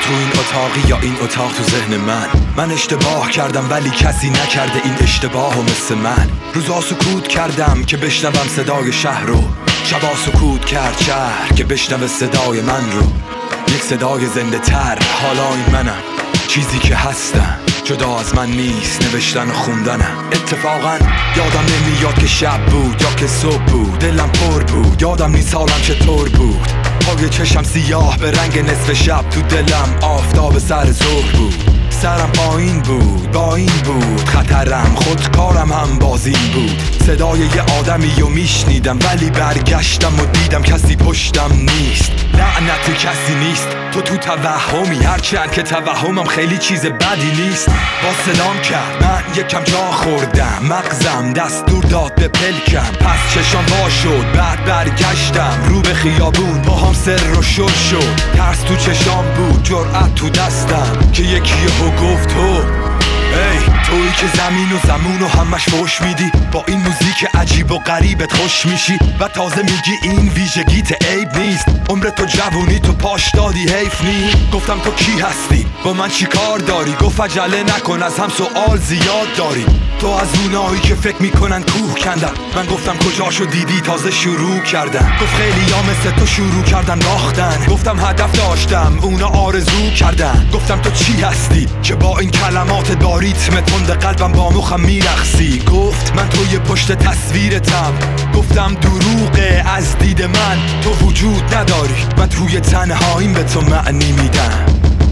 تو این اتاقی یا این اتاق تو ذهن من اشتباه کردم ولی کسی نکرده این اشتباهو مثل من. روزا سکوت کردم که بشنوم صدای شهر رو، شبا سکوت کرد شهر که بشنوه صدای من رو. یک صدای زنده تر، حالا این منم، چیزی که هستم جدا از من نیست، نوشتن و خوندنم. اتفاقا یادم نمیاد که شب بود یا که صبح بود، دلم پر بود، یادم نیست حالم چطور بود. پای چشم سیاه به رنگ نصف شب، تو دلم آفتاب سر ظهر بود. سرم پایین بود، با این بود خطرم، خودکارم هم بازین بود. صدای یه آدمی رو میشنیدم ولی برگشتم و دیدم کسی پشتم نیست. لعنت کسی نیست، تو توهمی، هرچند که توهمم خیلی چیز بدی نیست. با صدام کرد، من یکم جا خوردم، مغزم دستور داد به پلکم. پس چشام وا شد، بعد برگشتم رو به خیابون، با هم سر و شل شد. ترس تو چشام بود، جرأت تو دستم که یکی یهو گفت تو ای تویی که زمین و زمون و همش فوش میدی، با این موزیک عجیب و غریبت خوش میشی و تازه میگی این ویژگیت عیب نیست. عمر تو جوونی تو پاش دادی، حیف نیست. گفتم تو کی هستی، با من چی کار داری؟ گفت عجله نکن، از هم سوال زیاد داری. تو از اونایی که فکر میکنن کوه کندن. من گفتم کجاشو دیدی، تازه شروع کردم. گفت خیلی ها مثل تو شروع کردن باختن. گفتم هدف داشتم، اونا آرزو کردن. گفتم تو چی هستی که با این کلمات با ریتم تند قلبم با مخم میرقصی؟ گفت من توی پشت تصویرتم. گفتم دروغه، از دید من تو وجود نداری، من توی تنهاییم به تو معنی میدم.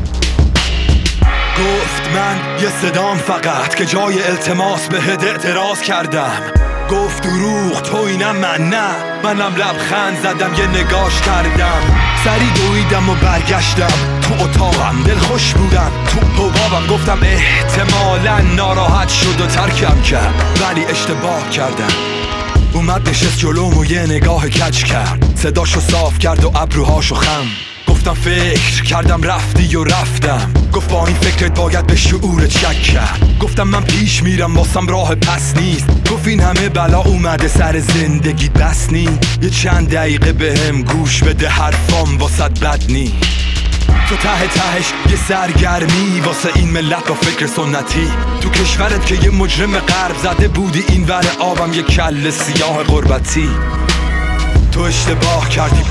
گفت من یه صدام فقط که جای التماس بهت اعتراض کردم. گفت دروغ تو اینم من نه، منم لبخند زدم یه نگاش کردم. سری دویدم و برگشتم تو اتاقم، دل خوش بودم تو حبابم. گفتم احتمالا ناراحت شد و ترکم کرد ولی اشتباه کردم. اومد نشست جلوم و یه نگاه کج کرد، صداشو صاف کرد و ابروهاشو خم. گفتم فکر کردم رفتی و رفتم. گفت با این فکرت باید به شعورت شک کرد. گفتم من پیش میرم، واسم راه پس نیست. گفت این همه بلا اومده سر زندگی بس نی، یه چند دقیقه بهم گوش بده، حرفام واسط بد نی. تو ته تهش یه سرگرمی واسه این ملت با فکر سنتی. تو کشورت که یه مجرم غرب زده بودی این ور آبم یه کل سیاه غربتی. تو اشتباه کردی.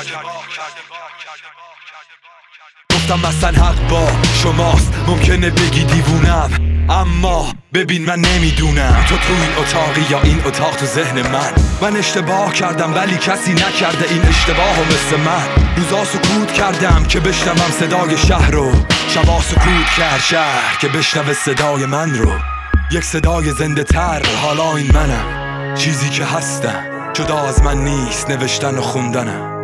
گفتم مثلا حق با شماست، ممکنه بگی دیوونم، اما ببین من نمیدونم تو تو این اتاقی یا این اتاق تو ذهن من اشتباه کردم ولی کسی نکرده این اشتباهو مثل من. روزا سکوت کردم که بشنوم صدای شهر رو، شبا سکوت کرد شهر که بشنوه صدای من رو. یک صدای زنده تر، حالا این منم، چیزی که هستم جدا از من نیست، نوشتن و خوندنم.